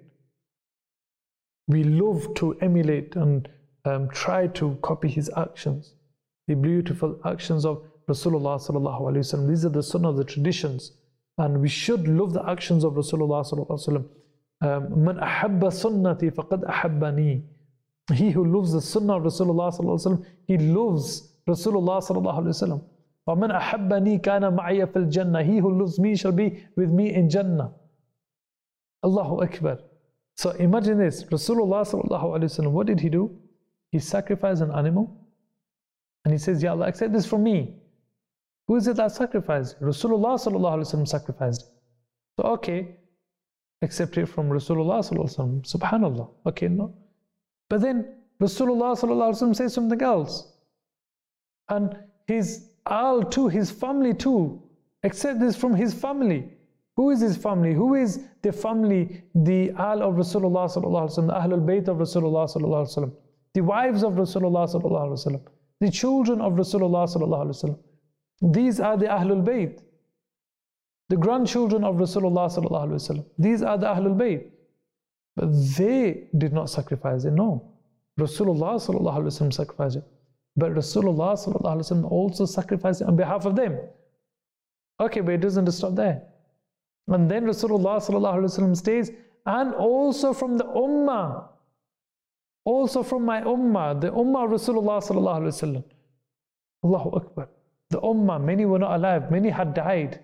We love to emulate and um, try to copy his actions, the beautiful actions of Rasulullah sallallahu alayhi wasallam. These are the sunnah of the traditions, and we should love the actions of Rasulullah sallallahu alayhi wasallam. Man ahabba sunnati faqad ahabbani. He who loves the sunnah of Rasulullah sallallahu alayhi wasallam, he loves Rasulullah sallallahu alayhi wasallam. Wa man ahabbani kana ma'ya fil jannah. He who loves me shall be with me in Jannah. Allahu Akbar. So imagine this, Rasulullah sallallahu alayhi wasallam, what did he do? He sacrificed an animal and he says, Ya Allah, accept this from me. Who is it that sacrificed? Rasulullah sallallahu alayhi wasallam sacrificed. So okay, accept it from Rasulullah sallallahu alayhi wasallam. Subhanallah. Okay, no. But then Rasulullah sallallahu alayhi wasallam says something else. And his al too, his family too, accept this from his family. Who is his family? Who is the family, the al of Rasulullah sallallahu alaihi wasallam, the Ahlul Bayt of Rasulullah sallallahu alaihi wasallam, the wives of Rasulullah sallallahu alaihi wasallam, the children of Rasulullah sallallahu alaihi wasallam? These are the Ahlul Bayt, the grandchildren of Rasulullah sallallahu alaihi wasallam. These are the Ahlul Bayt. But they did not sacrifice it. No, Rasulullah sallallahu alaihi wasallam sacrificed it. But Rasulullah sallallahu alaihi wasallam also sacrificed it on behalf of them. Okay, but it doesn't stop there. And then Rasulullah sallallahu alaihi wasallam states, and also from the ummah, also from my ummah, the ummah of Rasulullah sallallahu alaihi wasallam. Allahu Akbar. The ummah, many were not alive, many had died.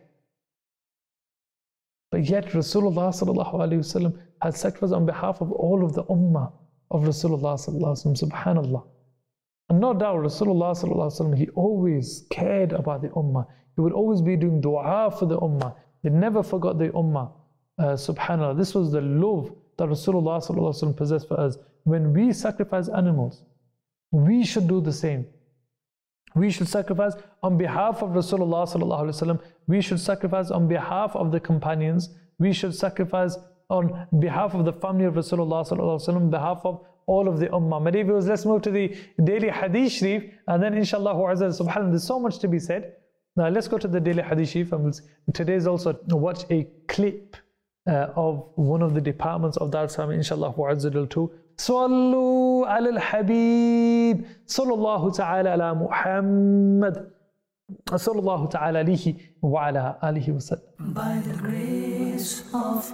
But yet Rasulullah sallallahu alaihi wasallam had sacrificed on behalf of all of the ummah of Rasulullah sallallahu alaihi wasallam. Subhanallah. And no doubt Rasulullah sallallahu alaihi wasallam, he always cared about the ummah. He would always be doing dua for the ummah. They never forgot the ummah. Uh, subhanallah. This was the love that Rasulullah sallallahu alaihi wasallam possessed for us. When we sacrifice animals, we should do the same. We should sacrifice on behalf of Rasulullah sallallahu alaihi wasallam. We should sacrifice on behalf of the companions. We should sacrifice on behalf of the family of Rasulullah sallallahu alaihi wasallam, on behalf of all of the ummah. My dear viewers, let's move to the daily hadith sharif, and then inshallah subhanallah, there's so much to be said. Now let's go to the daily hadith sharif, and we'll, today is also watch a clip uh, of one of the departments of Dar Salama, inshallah too. Sallu ala al-Habib, sallallahu ta'ala ala Muhammad, sallallahu ta'ala alihi wa ala alihi wa sallam. By the grace of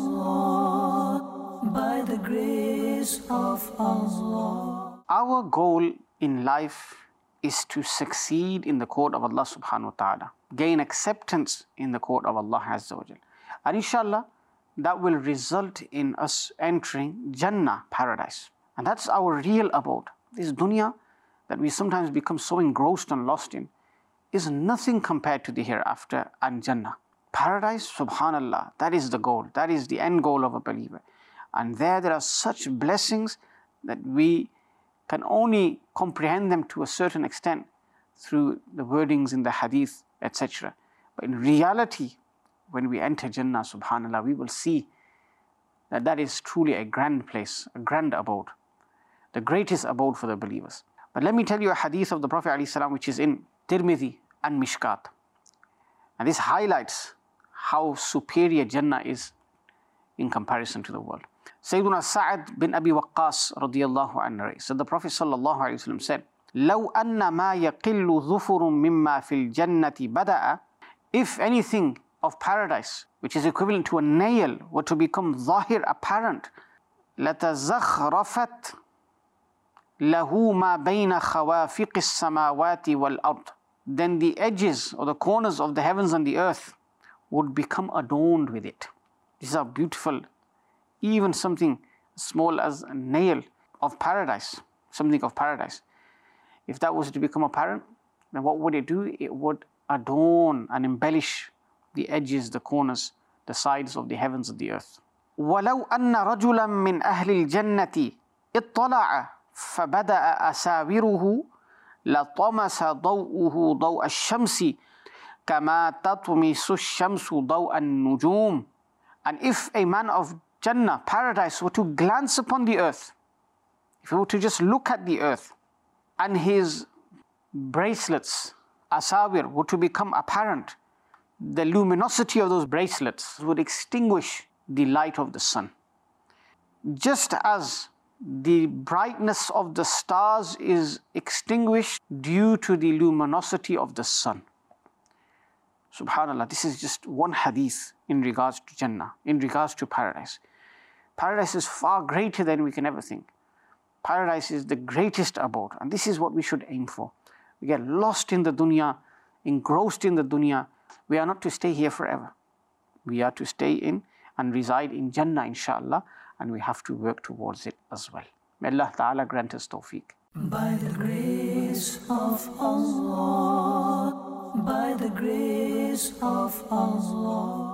Allah, by the grace of Allah. Our goal in life is to succeed in the court of Allah subhanahu wa ta'ala, gain acceptance in the court of Allah Azza wa Jal. And inshallah, that will result in us entering Jannah, paradise. And that's our real abode. This dunya that we sometimes become so engrossed and lost in is nothing compared to the hereafter and Jannah. Paradise, subhanallah, that is the goal. That is the end goal of a believer. And there, there are such blessings that we can only comprehend them to a certain extent through the wordings in the hadith, et cetera. But in reality, when we enter Jannah, subhanallah, we will see that that is truly a grand place, a grand abode, the greatest abode for the believers. But let me tell you a hadith of the Prophet ﷺ, which is in Tirmidhi and Mishkat. And this highlights how superior Jannah is in comparison to the world. Sayyiduna Sa'ad bin Abi Waqqas radiyallahu anhu said, the Prophet sallallahu alayhi wa sallam said, لو أن ما يقل ظفر مما في الجنة بدأ, if anything of paradise, which is equivalent to a nail, were to become zahir, apparent, لتزخرفت له ما بين خوافق السماوات والأرض, then the edges or the corners of the heavens and the earth would become adorned with it. These are beautiful, even something small as a nail of paradise, something of paradise. If that was to become apparent, then what would it do? It would adorn and embellish the edges, the corners, the sides of the heavens and the earth. وَلَوْ أَنَّ رَجُلًا مِّنْ أَهْلِ الْجَنَّةِ اطَّلَعَ فَبَدَأَ أَسَاوِرُهُ لَطَمَسَ ضَوْءُهُ ضَوْءَ الشَّمْسِ كَمَا تَطْمِسُ الشَّمْسُ ضَوْءَ النُّجُومِ. And if a man of Jannah, paradise, were to glance upon the earth, if he were to just look at the earth, and his bracelets, asawir, were to become apparent, the luminosity of those bracelets would extinguish the light of the sun. Just as the brightness of the stars is extinguished due to the luminosity of the sun. Subhanallah, this is just one hadith in regards to Jannah, in regards to paradise. Paradise is far greater than we can ever think. Paradise is the greatest abode, and this is what we should aim for. We get lost in the dunya, engrossed in the dunya. We are not to stay here forever. We are to stay in and reside in Jannah, inshallah, and we have to work towards it as well. May Allah Ta'ala grant us tawfiq. By the grace of Allah, by the grace of Allah.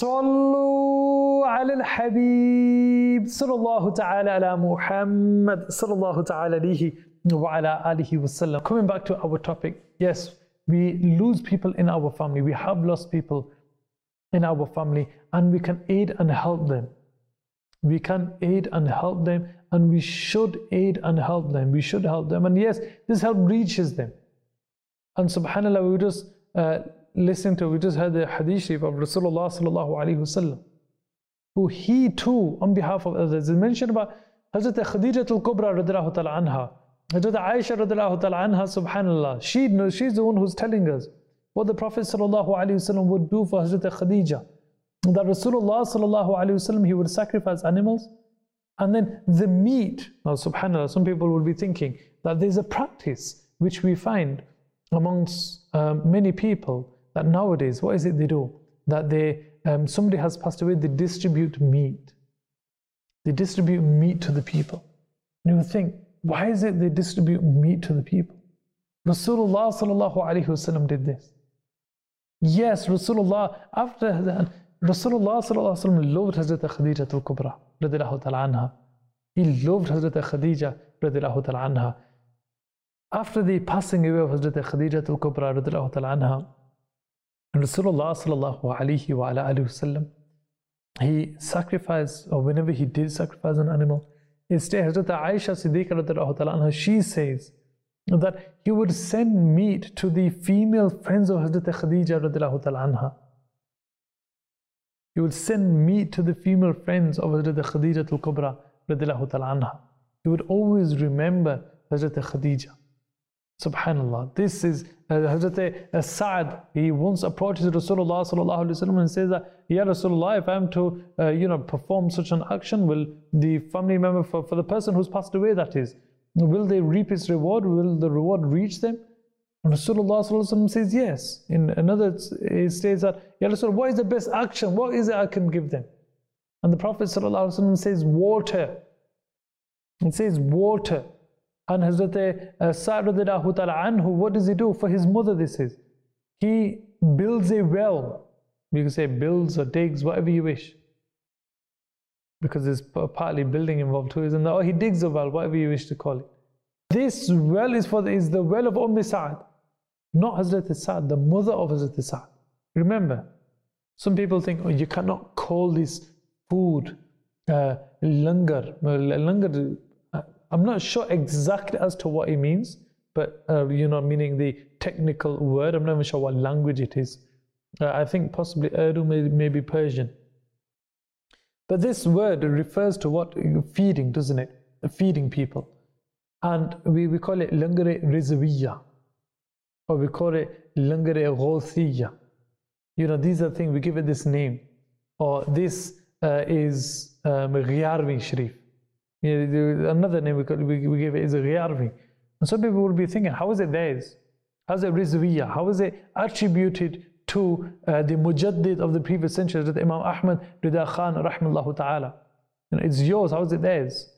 صلوا على الحبيب صلى الله تعالى على محمد صلى الله تعالى عليه وعلى آله وسلم. Coming back to our topic, yes, we lose people in our family. We have lost people in our family, and we can aid and help them. We can aid and help them, and we should aid and help them. We should help them, and yes, this help reaches them. And subhanAllah, we just uh, listened to, we just heard the hadith sharif of Rasulullah sallallahu alaihi wasallam, who he too, on behalf of others, is mentioned about Hazrat Khadija al-Kubra radhiyallahu ta'ala anha, Hazrat Aisha radhiyallahu ta'ala anha, subhanAllah, she knows, she's the one who's telling us what the Prophet sallallahu alaihi wasallam would do for Hazrat Khadija. That Rasulullah sallallahu alaihi wasallam, he would sacrifice animals, and then the meat. Now subhanAllah, some people will be thinking that there's a practice which we find amongst um, many people, that nowadays, what is it they do? That they, um, somebody has passed away, they distribute meat. They distribute meat to the people. And you would think, why is it they distribute meat to the people? Rasulullah sallallahu alaihi wasallam did this. Yes, Rasulullah, after that, Rasulullah sallallahu alaihi wasallam loved Hazrat Khadija al-Kubra radhiyallahu ta'ala anha. He loved Hazrat Khadija radhiyallahu ta'ala anha. After the passing away of Hazrat Khadija al-Kubra radhiyallahu ta'ala anha, Rasulullah sallallahu alaihi wa ala alihi wasallam, he sacrificed, or whenever he did sacrifice an animal, instead Hazrat Aisha Siddiqa radhiyallahu ta'ala anha, she says that he would send meat to the female friends of Hazrat Khadija radhiyallahu ta'ala anha. He would send meat to the female friends of Hazrat Khadija al-Kubra radhiyallahu ta'ala anha. He would always remember Hazrat Khadija. Subhanallah. This is uh, Hazrat Sa'ad. He once approaches Rasulullah sallallahu alaihi wasallam and says that, Ya Rasulullah, if I am to uh, you know, perform such an action, will the family member, for, for the person who's passed away, that is, will they reap his reward? Will the reward reach them? And Rasulullah sallallahu alaihi wasallam says yes. In another, he says that, Ya Rasulullah, what is the best action? What is it I can give them? And the Prophet sallallahu alaihi wasallam says water. He says water. And Hazrat uh, Sa'd radhiyallahu ta'ala anhu, what does he do? For his mother, this is, he builds a well. You can say builds or digs, whatever you wish, because there's partly building involved too, isn't there? Or he digs a well, whatever you wish to call it. This well is for the, is the well of Umm Sa'd, not Hazrat Sa'd, the mother of Hazrat Sa'd. Remember, some people think, oh, you cannot call this food uh, langar. Langar, I'm not sure exactly as to what it means, but uh, you know, meaning the technical word. I'm not even sure what language it is. Uh, I think possibly Urdu, maybe, maybe Persian. But this word refers to what? Feeding, doesn't it? Feeding people. And we, we call it Langare Rizawiyya, or we call it Langare Ghawthiyya. You know, these are things, we give it this name. Or this uh, is um, Ghiyarvi Sharif. You know, another name we, call, we, we give it is a Ghiyarvi. And some people will be thinking, how is it theirs? How is it Rizawiyya? How is it attributed to uh, the Mujaddid of the previous century, that Imam Ahmad Rida Khan, rahimahullah ta'ala? You know, it's yours, how is it theirs?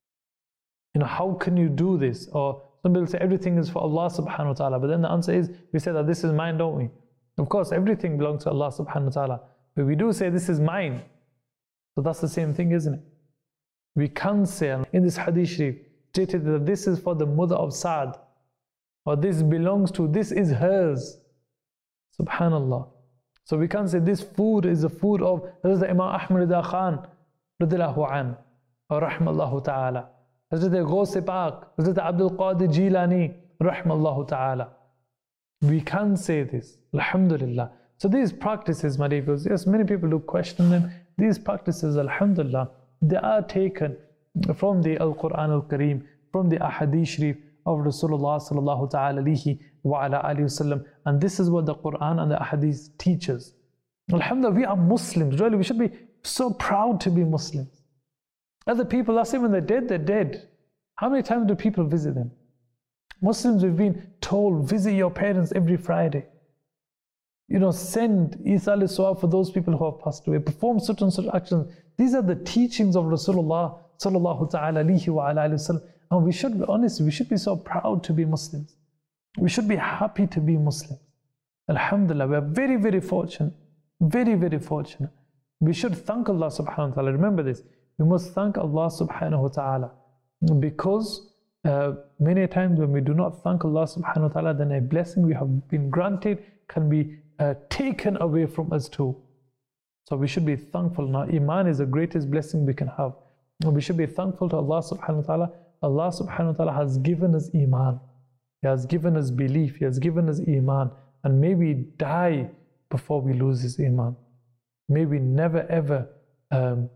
You know, how can you do this? Or some people say everything is for Allah subhanahu wa ta'ala. But then the answer is, we say that this is mine, don't we? Of course, everything belongs to Allah subhanahu wa ta'ala. But we do say this is mine. So that's the same thing, isn't it? We can say, in this hadith sharif, stated that this is for the mother of Sa'd, or this belongs to, this is hers. Subhanallah. So we can't say this food is the food of Hazrat Imam Ahmad Rida Khan, radiyallahu an, or rahmallahu ta'ala. Hazrat Ghaus Pak, Hazrat Abdul Qadir Jilani, rahmallahu ta'ala. We can say this, alhamdulillah. So these practices, my dear viewers, yes, many people do question them. These practices, alhamdulillah, they are taken from the Al-Quran Al-Kareem, from the Ahadith Sharif of Rasulullah sallallahu ta'ala alayhi wa ala alihi wasallam. And this is what the Quran and the Ahadith teaches. Alhamdulillah, we are Muslims. Really, we should be so proud to be Muslims. Other people, that's it, when they're dead, they're dead. How many times do people visit them? Muslims, we've been told, visit your parents every Friday. You know, send Isa al-Suwa for those people who have passed away. Perform such and such actions. These are the teachings of Rasulullah sallallahu ta'ala alayhi wa ala alihi wasallam. And we should be honest, we should be so proud to be Muslims. We should be happy to be Muslims. Alhamdulillah, we are very, very fortunate. Very, very fortunate. We should thank Allah subhanahu wa ta'ala. Remember this. We must thank Allah subhanahu wa ta'ala. Because uh, many times when we do not thank Allah subhanahu wa ta'ala, then a blessing we have been granted can be uh, taken away from us too. So we should be thankful. Now, Iman is the greatest blessing we can have. And we should be thankful to Allah subhanahu wa ta'ala. Allah subhanahu wa ta'ala has given us Iman. He has given us belief. He has given us Iman. And may we die before we lose this Iman. May we never ever um,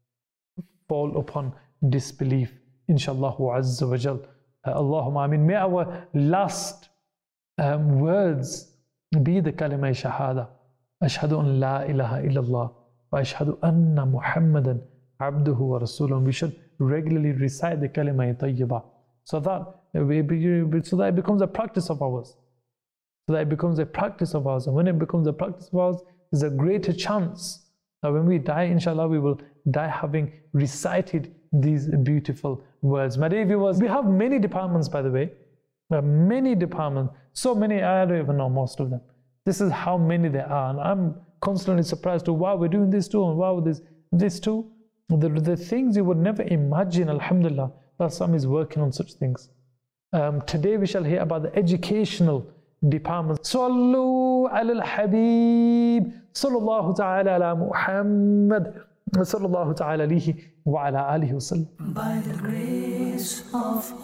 fall upon disbelief. Inshallah azza wa jal. Uh, Allahumma ameen. May our last um, words be the kalima shahada. Ashhadu an la ilaha illallah wa ashhadu anna Muhammadan abduhu wa rasuluh. We should regularly recite the kalima tayyibah, so that we, so that it becomes a practice of ours. So that it becomes a practice of ours. And when it becomes a practice of ours, there's a greater chance that when we die, inshallah, we will die having recited these beautiful words. My dear viewers, we have many departments, by the way. There are many departments. So many, I don't even know most of them. This is how many there are. And I'm constantly surprised to, wow, we're doing this too, and wow, this, this too. The, the things you would never imagine, alhamdulillah, that some is working on such things. Um, today we shall hear about the educational department. Sallu ala al-Habib, sallallahu ta'ala ala Muhammad, sallallahu ta'ala alihi wa ala alihi wa sallam. By the grace of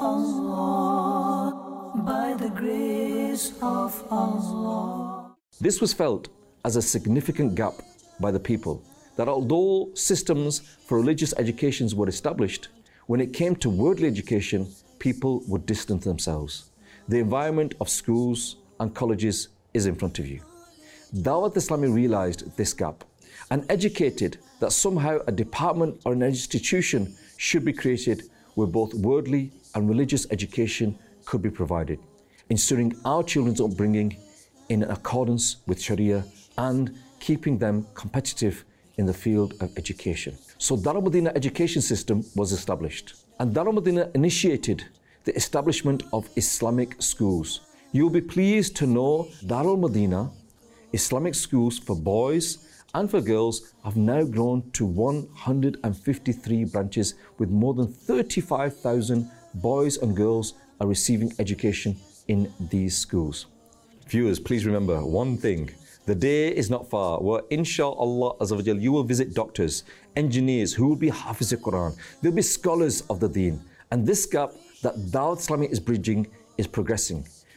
Allah, by the grace of Allah. This was felt as a significant gap by the people, that although systems for religious educations were established, when it came to worldly education, people would distance themselves. The environment of schools and colleges is in front of you. Dawat Islami realized this gap and educated that somehow a department or an institution should be created where both worldly and religious education could be provided, ensuring our children's upbringing in accordance with Sharia and keeping them competitive in the field of education. So Darul Madinah education system was established, and Darul Madinah initiated the establishment of Islamic schools. You'll be pleased to know Darul Madinah Islamic schools for boys and for girls have now grown to one hundred fifty-three branches, with more than thirty-five thousand boys and girls are receiving education in these schools. Viewers, please remember one thing. The day is not far where inshallah azza wa jal you will visit doctors, engineers who will be Hafiz al-Quran. They'll be scholars of the deen. And this gap that Dawat Islami is bridging is progressing.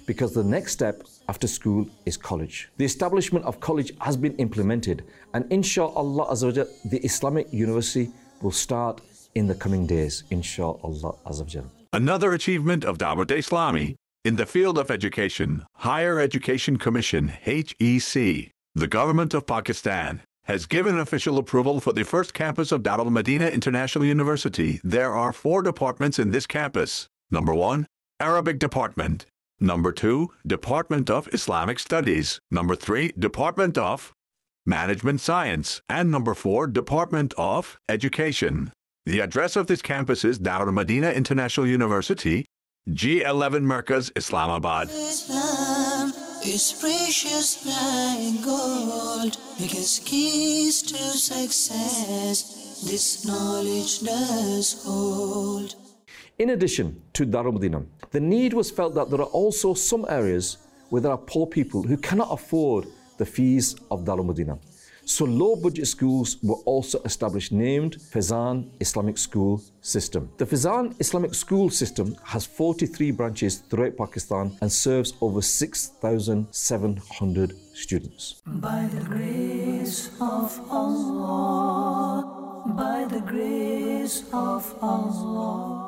because the next step after school is college. The establishment of college has been implemented, and inshallah Azza wa Jal, the Islamic University will start in the coming days, inshallah Azza wa Jal. Another achievement of Dawat Islami in the field of education, Higher Education Commission, H E C, the government of Pakistan, has given official approval for the first campus of Darul Madina International University. There are four departments in this campus. Number one, Arabic Department. Number two, Department of Islamic Studies. Number three, Department of Management Science. And number four, Department of Education. The address of this campus is Darul Madina International University, G eleven Markaz, Islamabad. Islam is precious like gold, because keys to success this knowledge does hold. In addition to Darul Madina, the need was felt that there are also some areas where there are poor people who cannot afford the fees of Darul Madina. So low-budget schools were also established, named Faizan Islamic School System. The Faizan Islamic School System has forty-three branches throughout Pakistan and serves over six thousand seven hundred students. By the grace of Allah, by the grace of Allah.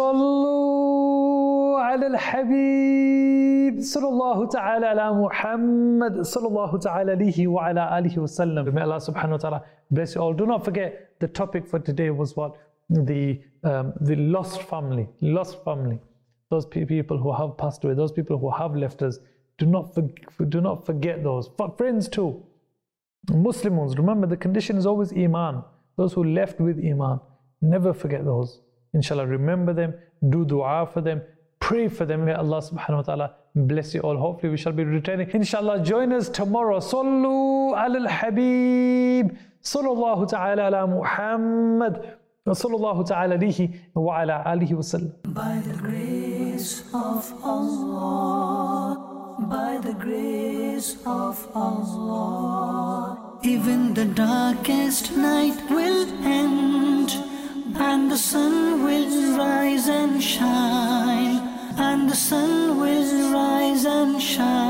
صلوا على الحبيب صلى الله تعالى على محمد صلى الله تعالى عليه وعلى آله وسلم. May Allah subhanahu wa ta'ala bless you all. Do not forget, the topic for today was what? The, um, the lost family. Lost family. Those people who have passed away, those people who have left us. Do not, do not forget those. For friends too. Muslims, remember the condition is always Iman. Those who left with Iman. Never forget those. Inshallah, remember them, do dua for them, pray for them. May Allah subhanahu wa ta'ala bless you all. Hopefully we shall be returning. Inshallah, join us tomorrow. Sallu ala al-Habib. Sallallahu ta'ala ala Muhammad. Sallallahu ta'ala alihi wa ala alihi wa sallam. By the grace of Allah, by the grace of Allah, even the darkest night will end, and the sun will rise and shine, and the sun will rise and shine.